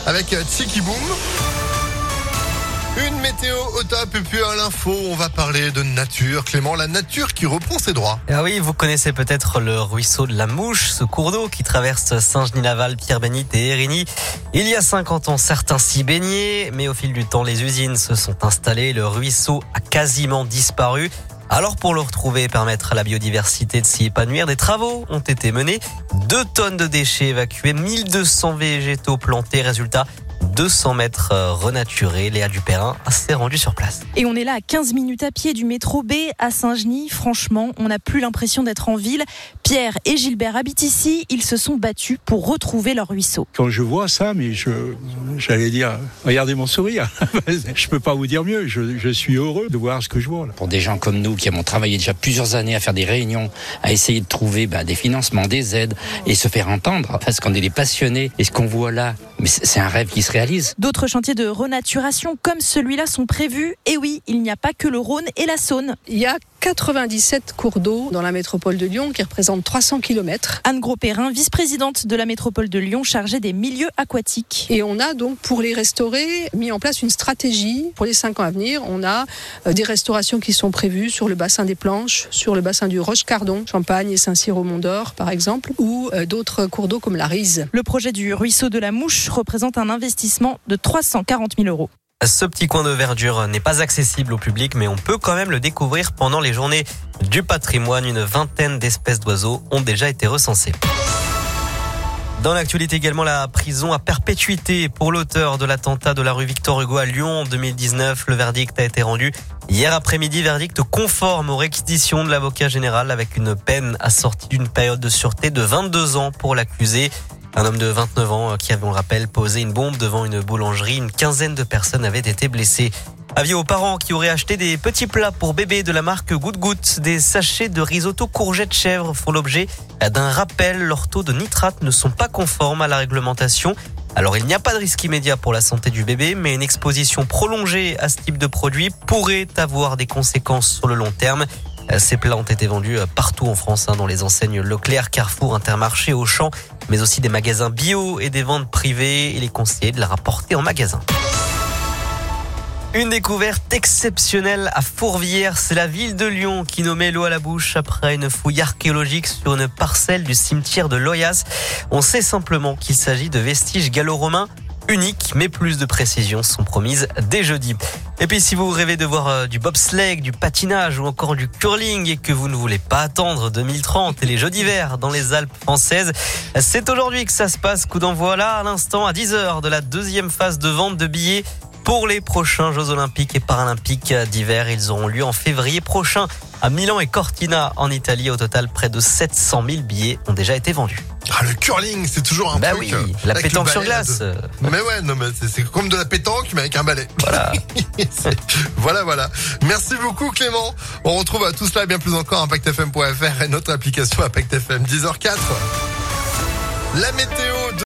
avec Tiki Boom. Une météo au top et puis à l'info, on va parler de nature. Clément, la nature qui reprend ses droits. Ah oui, vous connaissez peut-être le ruisseau de la Mouche, ce cours d'eau qui traverse Saint-Genis-Laval, Pierre-Bénite et Érigny. Il y a 50 ans, certains s'y baignaient, mais au fil du temps, les usines se sont installées. Le ruisseau a quasiment disparu. Alors pour le retrouver et permettre à la biodiversité de s'y épanouir, des travaux ont été menés. 2 tonnes de déchets évacués, 1200 végétaux plantés. Résultat, 200 mètres renaturés. Léa Dupérin s'est rendue sur place. Et on est là à 15 minutes à pied du métro B à Saint-Genis. Franchement, on n'a plus l'impression d'être en ville. Pierre et Gilbert habitent ici. Ils se sont battus pour retrouver leur ruisseau. Quand je vois ça, mais j'allais dire, regardez mon sourire. Je peux pas vous dire mieux. Je suis heureux de voir ce que je vois là. Pour des gens comme nous qui avons travaillé déjà plusieurs années à faire des réunions, à essayer de trouver des financements, des aides et se faire entendre, parce qu'on est des passionnés et ce qu'on voit là, mais c'est un rêve qui se réalise. D'autres chantiers de renaturation comme celui-là sont prévus. Et oui, il n'y a pas que le Rhône et la Saône. Il y a 97 cours d'eau dans la métropole de Lyon qui représentent 300 km. Anne Gros-Perrin, vice-présidente de la métropole de Lyon, chargée des milieux aquatiques. Et on a donc, pour les restaurer, mis en place une stratégie pour les 5 ans à venir. On a des restaurations qui sont prévues sur le bassin des Planches, sur le bassin du Roche-Cardon, Champagne et Saint-Cyr au Mont-d'Or par exemple, ou d'autres cours d'eau comme la Rise. Le projet du ruisseau de la Mouche représente un investissement de 340 000 €. Ce petit coin de verdure n'est pas accessible au public, mais on peut quand même le découvrir pendant les journées du patrimoine. Une vingtaine d'espèces d'oiseaux ont déjà été recensées. Dans l'actualité également, la prison à perpétuité pour l'auteur de l'attentat de la rue Victor Hugo à Lyon en 2019. Le verdict a été rendu hier après-midi, verdict conforme aux réquisitions de l'avocat général avec une peine assortie d'une période de sûreté de 22 ans pour l'accusé. Un homme de 29 ans qui avait, on le rappelle, posé une bombe devant une boulangerie. Une quinzaine de personnes avaient été blessées. Avis aux parents qui auraient acheté des petits plats pour bébés de la marque Goutte Goutte. Des sachets de risotto courgettes chèvre font l'objet d'un rappel. Leurs taux de nitrate ne sont pas conformes à la réglementation. Alors il n'y a pas de risque immédiat pour la santé du bébé, mais une exposition prolongée à ce type de produit pourrait avoir des conséquences sur le long terme. Ces plats ont été vendus partout en France, dans les enseignes Leclerc, Carrefour, Intermarché, Auchan, mais aussi des magasins bio et des ventes privées. Il est conseillé de la rapporter en magasin. Une découverte exceptionnelle à Fourvière, c'est la ville de Lyon qui nommait l'eau à la bouche après une fouille archéologique sur une parcelle du cimetière de Loyasse. On sait simplement qu'il s'agit de vestiges gallo-romains uniques, mais plus de précisions sont promises dès jeudi. Et puis si vous rêvez de voir du bobsleigh, du patinage ou encore du curling et que vous ne voulez pas attendre 2030 et les Jeux d'hiver dans les Alpes françaises, c'est aujourd'hui que ça se passe. Coup d'envoi là à l'instant à 10h de la deuxième phase de vente de billets pour les prochains Jeux olympiques et paralympiques d'hiver. Ils auront lieu en février prochain à Milan et Cortina en Italie. Au total, près de 700 000 billets ont déjà été vendus. Ah, le curling, c'est toujours un truc. Oui, la pétanque sur glace. Mais ouais, non, mais c'est comme de la pétanque, mais avec un balai. Voilà. Voilà. Merci beaucoup, Clément. On retrouve tout cela et bien plus encore ImpactFM.fr et notre application ImpactFM 10h04. La météo de